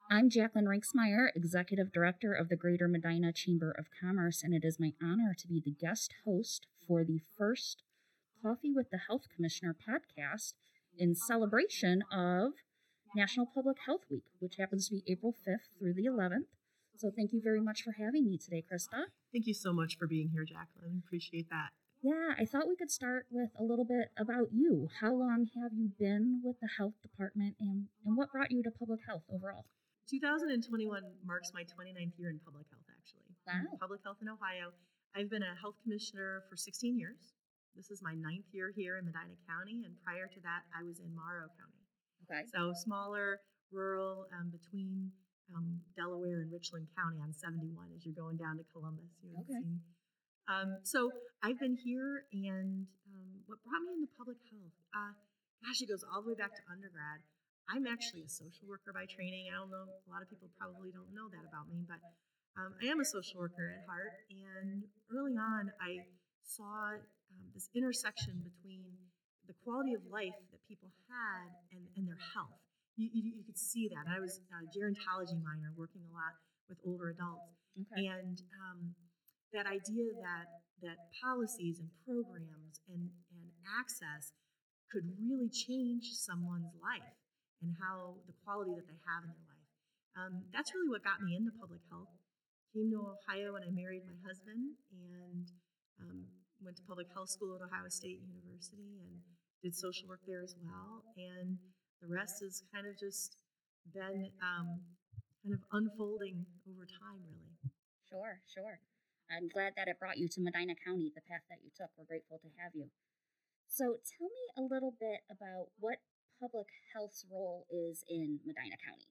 I'm Jacqueline Rinksmeyer, Executive Director of the Greater Medina Chamber of Commerce, and it is my honor to be the guest host for the first Coffee with the Health Commissioner podcast in celebration of National Public Health Week, which happens to be April 5th through the 11th. So thank you very much for having me today, Krista. Thank you so much for being here, Jacqueline. Appreciate that. Yeah, I thought we could start with a little bit about you. How long have you been with the health department, and what brought you to public health overall? 2021 marks my 29th year in public health, actually. Wow. In public health in Ohio. I've been a health commissioner for 16 years. This is my 9th year here in Medina County, and prior to that, I was in Morrow County. Okay. So smaller, rural, between Delaware and Richland County on 71 as you're going down to Columbus. Okay. So I've been here, and what brought me into public health? It goes all the way back to undergrad. I'm actually a social worker by training. I don't know, a lot of people probably don't know that about me, but I am a social worker at heart. And early on, I saw this intersection between the quality of life that people had and their health. You could see that. I was a gerontology minor, working a lot with older adults. Okay. And that idea that policies and programs and access could really change someone's life and how the quality that they have in their life. That's really what got me into public health. Came to Ohio when I married my husband, and went to public health school at Ohio State University and did social work there as well. And the rest has kind of just been kind of unfolding over time, really. Sure. I'm glad that it brought you to Medina County, the path that you took. We're grateful to have you. So tell me a little bit about what public health's role is in Medina County.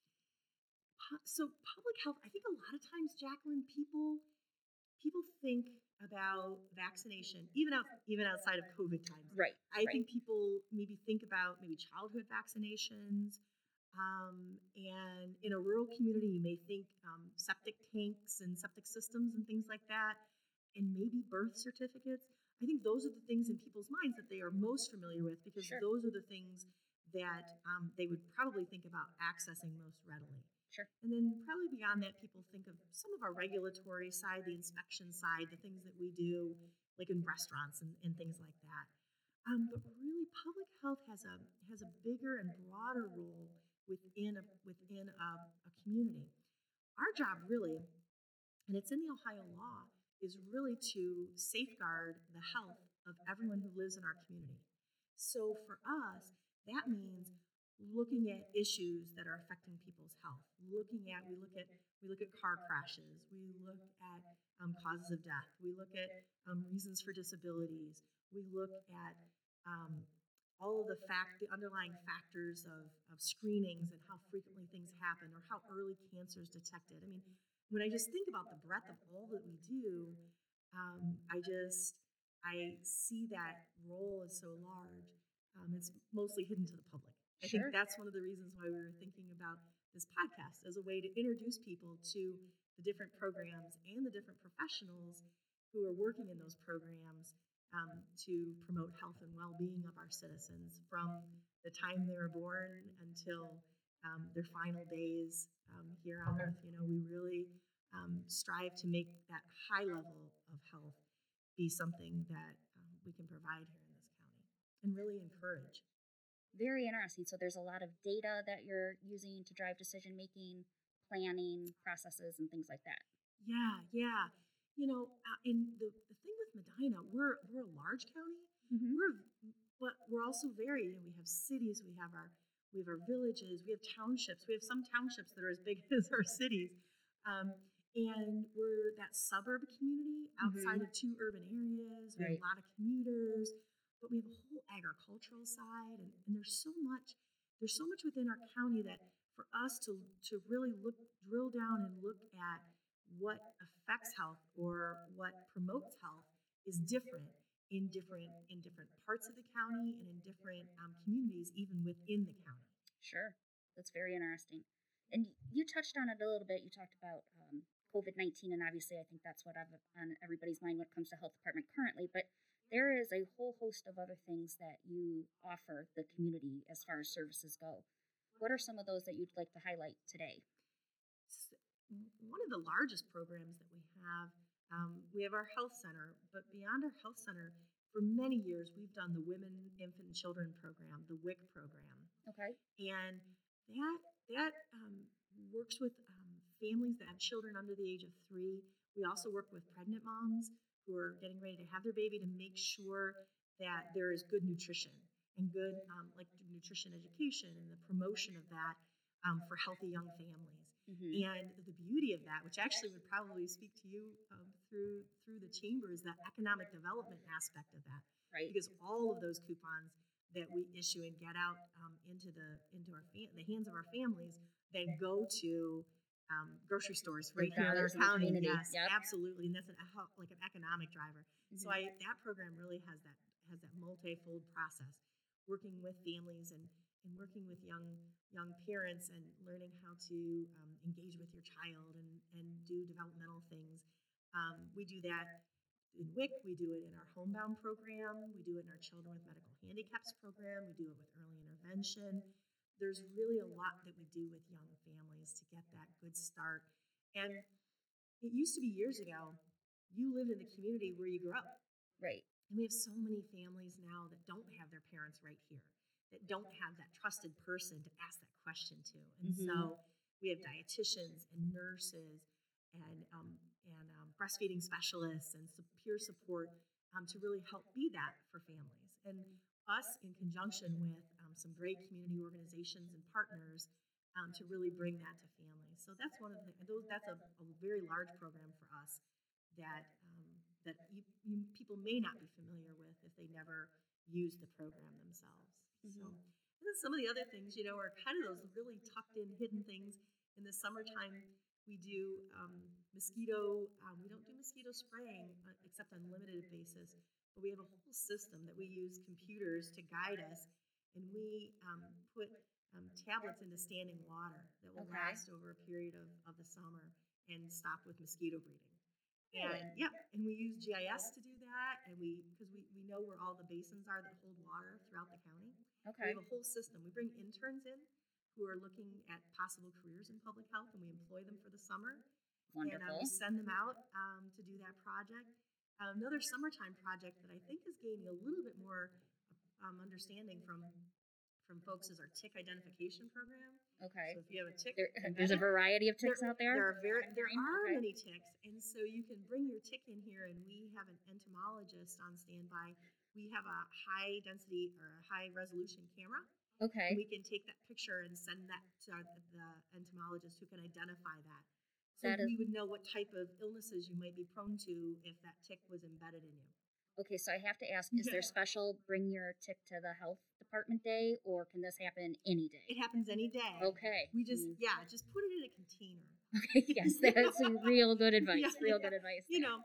So public health, I think a lot of times, Jacqueline, people think about vaccination, even outside of COVID times. Right. I think people maybe think about maybe childhood vaccinations. And in a rural community, you may think septic tanks and septic systems and things like that, and maybe birth certificates. I think those are the things in people's minds that they are most familiar with, because Sure. those are the things that they would probably think about accessing most readily. Sure. And then probably beyond that, people think of some of our regulatory side, the inspection side, the things that we do, like in restaurants and things like that. But really, public health has a bigger and broader role within a community. Our job, really, and it's in the Ohio law, is really to safeguard the health of everyone who lives in our community. So for us, that means looking at issues that are affecting people's health. We look at car crashes. We look at causes of death. We look at reasons for disabilities. We look at all of the underlying factors of screenings and how frequently things happen, or how early cancer is detected. I mean, when I just think about the breadth of all that we do, I see that role is so large. It's mostly hidden to the public. I Sure. think that's one of the reasons why we were thinking about this podcast, as a way to introduce people to the different programs and the different professionals who are working in those programs to promote health and well-being of our citizens from the time they were born until their final days here on Earth. We really strive to make that high level of health be something that we can provide here in this county and really encourage. Very interesting. So there's a lot of data that you're using to drive decision-making, planning processes, and things like that. Yeah. And the thing with Medina, we're a large county. Mm-hmm. But we're also very, we have cities, we have our villages, we have townships. We have some townships that are as big as our cities. And we're that suburb community outside of two urban areas. We have a lot of commuters, but we have a whole agricultural side, and there's so much within our county that for us to really drill down and look at what affects health or what promotes health is different in different parts of the county and in different communities, even within the county. Sure. That's very interesting. And you touched on it a little bit. You talked about COVID-19, and obviously I think that's what on everybody's mind when it comes to health department currently, but there is a whole host of other things that you offer the community as far as services go. What are some of those that you'd like to highlight today? S- One of the largest programs that we have our health center, but beyond our health center, for many years we've done the Women, Infant, and Children program, the WIC program, Okay. and that works with families that have children under the age of 3. We also work with pregnant moms who are getting ready to have their baby to make sure that there is good nutrition and good like nutrition education and the promotion of that for healthy young families. Mm-hmm. And the beauty of that, which actually would probably speak to you through the chamber, is the economic development aspect of that. Right. Because all of those coupons that we issue and get out into the hands of our families then go to grocery stores right here in our dollars in the county. community. Yes, Yep. absolutely, and that's like an economic driver. So Mhm. that program really has that multifold process, working with families and working with young parents and learning how to engage with your child and do developmental things. We do that in WIC, we do it in our homebound program, we do it in our children with medical handicaps program, we do it with early intervention. There's really a lot that we do with young families to get that good start. And it used to be years ago, you lived in the community where you grew up. Right. And we have so many families now that don't have their parents right here, that don't have that trusted person to ask that question to. And Mhm. so we have dietitians and nurses and breastfeeding specialists and peer support to really help be that for families. And us, in conjunction with some great community organizations and partners, to really bring that to families. So that's one of the that's a very large program for us that people may not be familiar with if they never use the program themselves. So, Mhm. and then some of the other things, are kind of those really tucked in, hidden things. In the summertime, we do mosquito. We don't do mosquito spraying except on limited basis, but we have a whole system that we use computers to guide us, and we put tablets into standing water that will Okay. last over a period of the summer and stop with mosquito breeding. Really? And yeah, and we use GIS to do that, and because we know where all the basins are that hold water throughout the county. We Okay. have a whole system. We bring interns in who are looking at possible careers in public health, and we employ them for the summer. And Wonderful. we send them out to do that project. Another summertime project that I think is gaining a little bit more understanding from folks is our tick identification program. Okay. So if you have a tick, There's a variety of ticks out there. there are Okay. many ticks, and so you can bring your tick in here, and we have an entomologist on standby. We have a high density or a high resolution camera, and Okay. we can take that picture and send that to the entomologist who can identify that. So That is we would know what type of illnesses you might be prone to if that tick was embedded in you. okay. So I have to ask: is there Yeah. special bring your tick to the health department day, or can this happen any day? It happens any day. Okay. We just just put it in a container. Okay. Yes, that's some real good advice. Yeah, Real yeah. good advice. You there. know,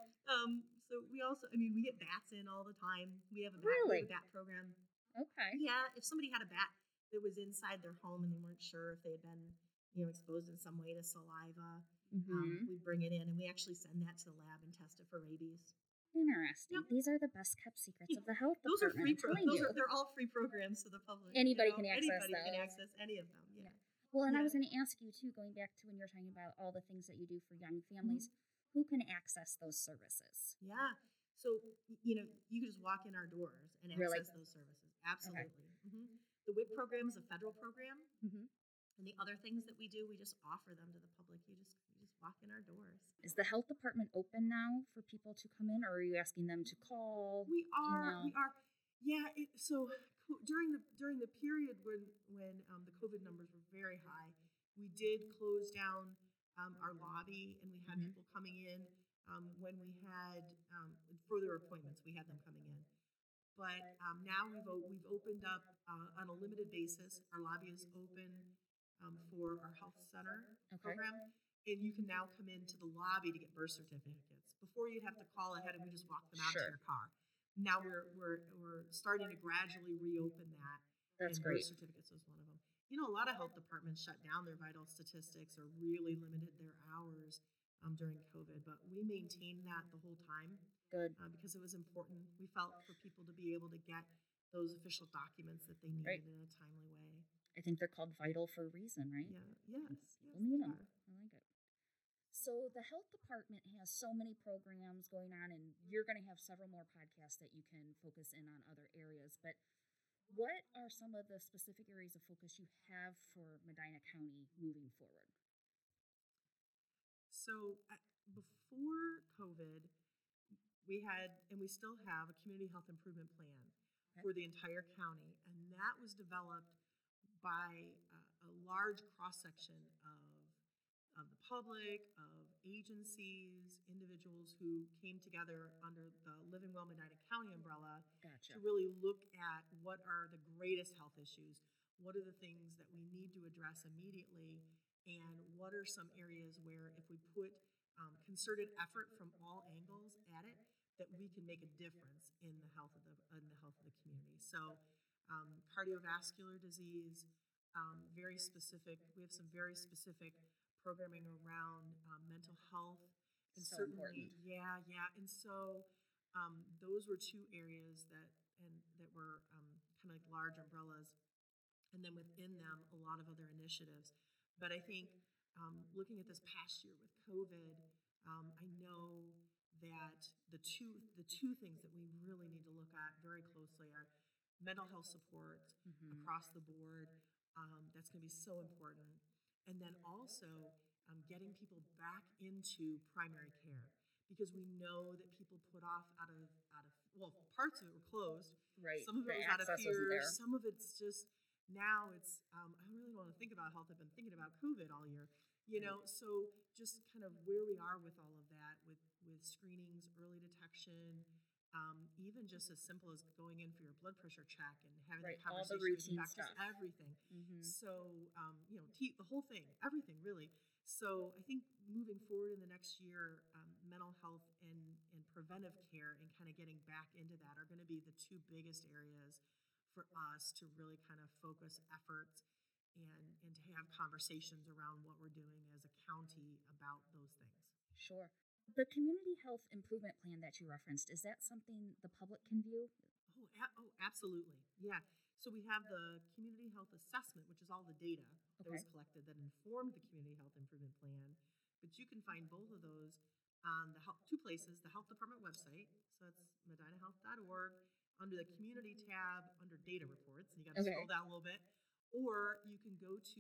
so we also, we get bats in all the time. We have we Really? have a bat program. Okay. Yeah, if somebody had a bat that was inside their home and they weren't sure if they had been, exposed in some way to saliva, Mm-hmm. we bring it in and we actually send that to the lab and test it for rabies. Interesting. Yep. These are the best kept secrets of the health Those are department. free. I'm telling you. They're all free programs to the public. Anybody can access Anybody can those. access any of them. Yeah. Well, and I Yeah. was going to ask you too, going back to when you're talking about all the things that you do for young Mm-hmm. families, who can access those services? Yeah. So, you can just walk in our doors and Really? access those services. Absolutely. The WIC program is a federal program. Mm-hmm. And the other things that we do, we just offer them to the public. You just walk in our doors. Is the health department open now for people to come in, or are you asking them to call? We are. email? Yeah. During the period when the COVID numbers were very high, we did close down our lobby, and we had Mhm. people coming in. When we had further appointments, we had them coming in. But now we've opened up on a limited basis. Our lobby is open for our health center Okay. program, and you can now come into the lobby to get birth certificates. Before, you'd have to call ahead, and we just walk them out to Sure. your car. Now we're starting to gradually reopen that, That's and great. birth certificates was one of them. A lot of health departments shut down their vital statistics or really limited their hours during COVID, but we maintained that the whole time Good. because it was important. We felt for people to be able to get those official documents that they needed Right. in a timely way. I think they're called vital for a reason, right? Yeah, yes, People yes, need they them. are. I like it. So the health department has so many programs going on, and you're going to have several more podcasts that you can focus in on other areas. But what are some of the specific areas of focus you have for Medina County moving forward? So before COVID, we had, and we still have, a community health improvement plan Okay. for the entire county, and that was developed by a large cross section of the public, of agencies, individuals who came together under the Living Well Medina County umbrella Gotcha. to really look at what are the greatest health issues, what are the things that we need to address immediately, and what are some areas where if we put concerted effort from all angles at it, that we can make a difference in the health of the community. So, cardiovascular disease, very specific. We have some very specific programming around mental health, and So important. certainly, yeah. And so, those were two areas that were kind of like large umbrellas, and then within them, a lot of other initiatives. But I think looking at this past year with COVID, I know that the two things that we really need to look at very closely are mental health support Mm-hmm. across the board. That's going to be so important, and then also getting people back into primary care, because we know that people put off out of well, parts of it were closed, Right. some of The it was out of access wasn't fear, there. some of it's just now it's I really don't want to think about health. I've been thinking about COVID all year, Right. so just kind of where we are with all of that, with screenings, early detection, even just as simple as going in for your blood pressure check and having Right. that All the conversation with your routine doctors, stuff. everything. Mm-hmm. So the whole thing, everything really. So I think moving forward in the next year, mental health and preventive care and kind of getting back into that are going to be the two biggest areas for us to really kind of focus efforts and to have conversations around what we're doing as a county about those things. Sure. The community health improvement plan that you referenced, is that something the public can view? Absolutely. Yeah. So we have the community health assessment, which is all the data that was Okay. collected that informed the community health improvement plan. But you can find both of those on two places: the health department website, so it's medinahealth.org, under the community tab under data reports, and you got to scroll Okay. down a little bit, or you can go to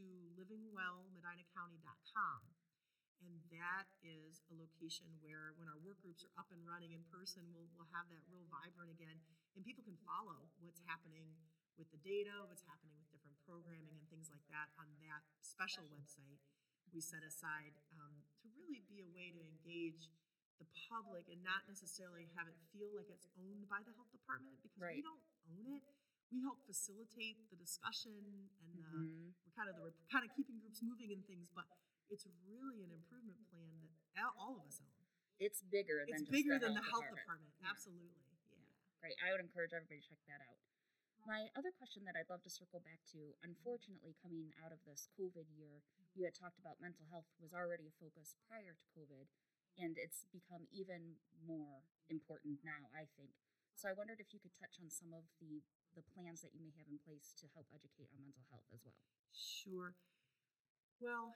livingwellmedinacounty.com. And that is a location where, when our work groups are up and running in person, we'll have that real vibrant again, and people can follow what's happening with the data, what's happening with different programming and things like that on that special website we set aside to really be a way to engage the public and not necessarily have it feel like it's owned by the health department, because we Right. don't own it. We help facilitate the discussion and Mm-hmm. we're kind of keeping groups moving and things, but it's really an improvement plan that all of us own. It's bigger It's than just bigger the than health the health department. department. Yeah. Absolutely. Yeah. Yeah. Great. I would encourage everybody to check that out. My other question that I'd love to circle back to, unfortunately, coming out of this COVID year, you had talked about mental health was already a focus prior to COVID, and it's become even more important now, I think. So I wondered if you could touch on some of the plans that you may have in place to help educate on mental health as well. Sure. Well,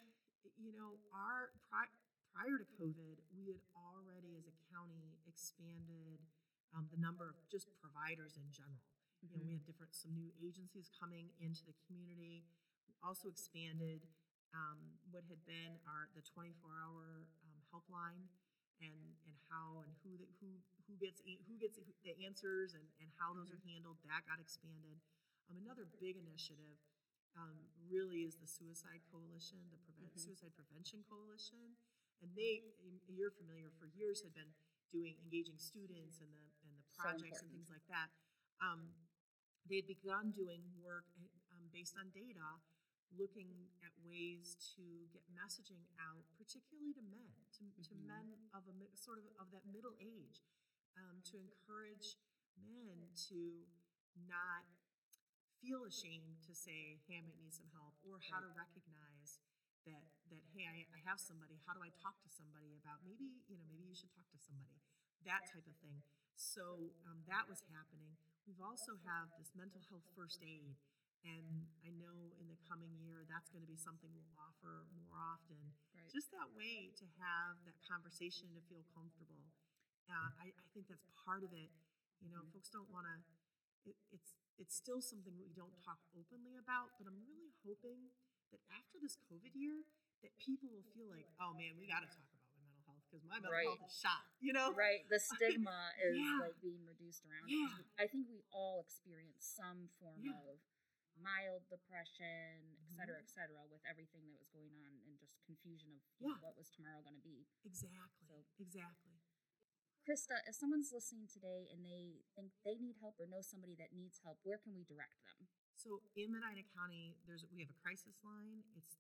our prior to COVID, we had already, as a county, expanded the number of just providers in general. We Mm-hmm. had some new agencies coming into the community. We also expanded what had been the 24-hour helpline, and how and who gets the answers, and how those are Mm-hmm. handled. That got expanded. Another big initiative really is the Suicide Coalition, the Mm-hmm. Suicide Prevention Coalition, and you're familiar, for years had been engaging students and the So projects and important. things like that. Um, they had begun doing work based on data, looking at ways to get messaging out, particularly to men, to Mm-hmm. men of sort of that middle age, to encourage men to not feel ashamed to say, "Hey, I might need some help," or how Right. to recognize that hey, I have somebody. How do I talk to somebody about, maybe you should talk to somebody, that type of thing. So that was happening. We've also have this mental health first aid, And I know in the coming year, that's going to be something we'll offer more often. Right. Just that way to have that conversation to feel comfortable. I think that's part of it. Folks don't want to. It's still something we don't talk openly about, but I'm really hoping that after this COVID year, that people will feel like, oh man, we got to talk about my mental health because my mental Right. health is shot. Right. The stigma is Yeah. like being reduced around it. Yeah. 'Cause I think we all experience some form Yeah. of mild depression, Mhm. et cetera, with everything that was going on and just confusion of Yeah. what was tomorrow going to be. Exactly. So, Exactly. Krista, if someone's listening today and they think they need help or know somebody that needs help, where can we direct them? So in Medina County, we have a crisis line. It's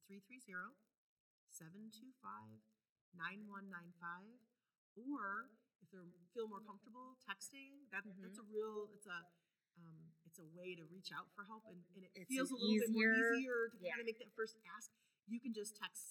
330-725-9195. Or if they feel more comfortable texting, that's Mhm. it's a way to reach out for help, and it It's feels a little bit more easier to Yeah. kind of make that first ask. You can just text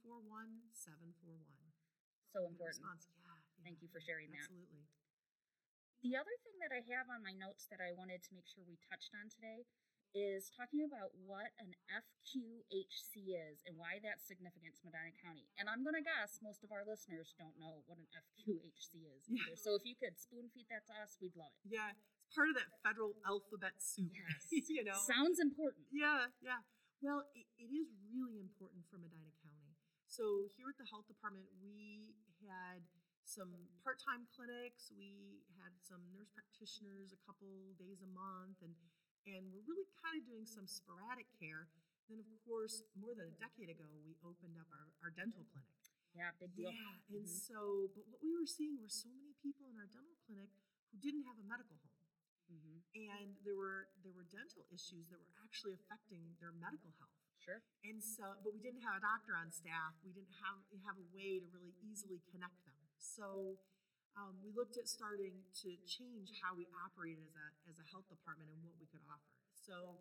741-741. So Get a important. response. Yeah. Thank you for sharing that. Absolutely. The other thing that I have on my notes that I wanted to make sure we touched on today is talking about what an FQHC is and why that's significant to Medina County. And I'm going to guess most of our listeners don't know what an FQHC is either. So if you could spoon feed that to us, we'd love it. Yeah, it's part of that federal alphabet soup. Yes. Sounds important. Yeah. Well, it is really important for Medina County. So here at the health department, we had some part-time clinics. We had some nurse practitioners a couple days a month, and we're really kind of doing some sporadic care. Then, of course, more than a decade ago, we opened up our dental clinic. Yeah, big deal. Yeah, and but what we were seeing were so many people in our dental clinic who didn't have a medical home. Mm-hmm. And there were dental issues that were actually affecting their medical health. Sure. And but we didn't have a doctor on staff. We didn't have a way to really easily connect them. So we looked at starting to change how we operated as a health department and what we could offer. So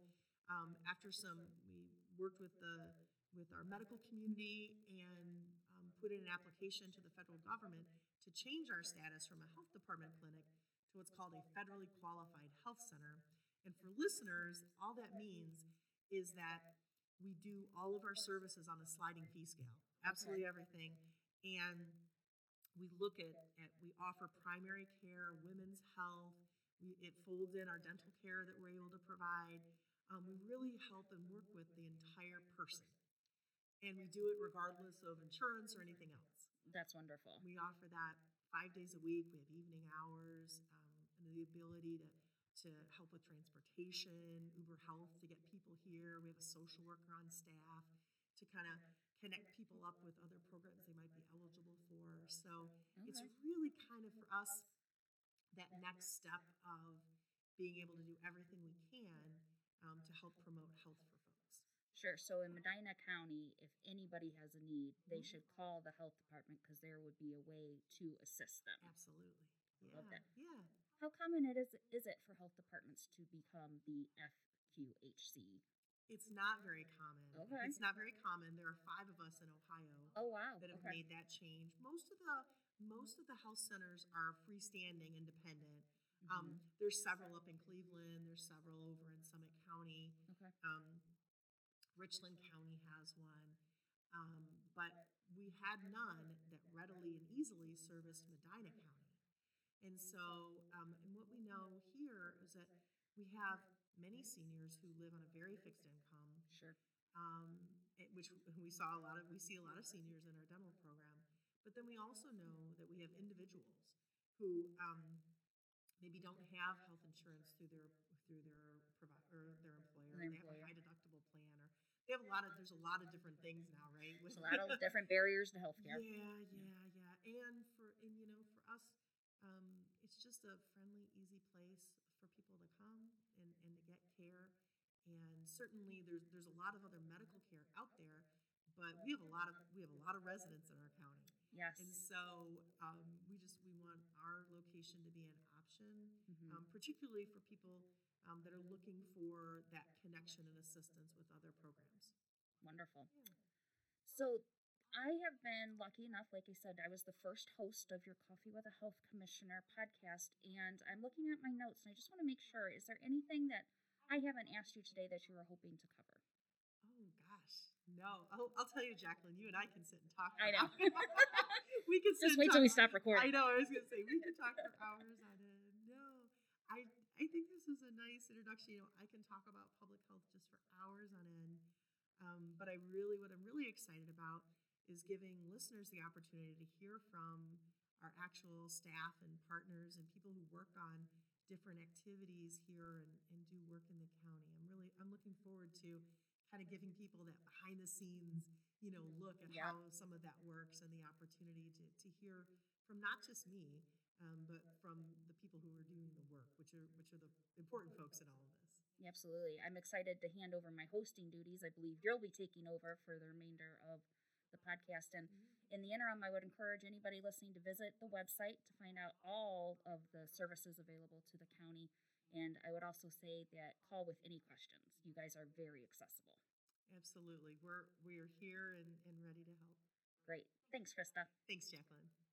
we worked with our medical community and put in an application to the federal government to change our status from a health department clinic to what's called a federally qualified health center. And for listeners, all that means is that we do all of our services on a sliding fee scale, absolutely everything. And we look we offer primary care, women's health. It folds in our dental care that we're able to provide. We really help and work with the entire person. And we do it regardless of insurance or anything else. That's wonderful. We offer that 5 days a week. We have evening hours and the ability to help with transportation, Uber Health to get people here. We have a social worker on staff to kind of connect people up with other programs they might be eligible for. So It's really kind of for us that next step of being able to do everything we can to help promote health for folks. Sure. So in Medina County, if anybody has a need, they should call the health department because there would be a way to assist them. Absolutely. Yeah. Love that. Yeah. How common is it for health departments to become the FQHC? It's not very common. Okay. It's not very common. There are 5 of us in Ohio that have made that change. Most of the health centers are freestanding, independent. Mm-hmm. There's several up in Cleveland. There's several over in Summit County. Okay. Richland County has one. But we had none that readily and easily serviced Medina County. And so, and what we know here is that we have many seniors who live on a very fixed income. Sure. Which we see a lot of seniors in our dental program. But then we also know that we have individuals who maybe don't have health insurance through their provider or their employer. They have a high deductible plan, or they have there's a lot of different things now, right? There's a lot of different barriers to healthcare. Yeah. And for us, it's just a friendly, easy place for people to come and to get care. And certainly there's a lot of other medical care out there, but we have a lot of residents in our county. Yes. And so we want our location to be an option, particularly for people that are looking for that connection and assistance with other programs. Wonderful. Yeah. So I have been lucky enough, like I said, I was the first host of your Coffee with a Health Commissioner podcast, and I'm looking at my notes, and I just want to make sure, is there anything that I haven't asked you today that you were hoping to cover? Oh gosh, no. I'll tell you, Jacqueline. You and I can sit and talk. I know. We can sit Just and wait till talk. we stop recording. I know. I was going to say we could talk for hours on it. No, I think this was a nice introduction. You know, I can talk about public health just for hours on end. But what I'm really excited about is giving listeners the opportunity to hear from our actual staff and partners and people who work on different activities here and do work in the county. I'm looking forward to kind of giving people that behind the scenes, look at Yep. how some of that works and the opportunity to hear from not just me, but from the people who are doing the work, which are the important folks in all of this. Absolutely. I'm excited to hand over my hosting duties. I believe you'll be taking over for the remainder of the podcast. And in the interim, I would encourage anybody listening to visit the website to find out all of the services available to the county. And I would also say that call with any questions. You guys are very accessible. Absolutely. We're here and ready to help. Great. Thanks, Krista. Thanks, Jacqueline.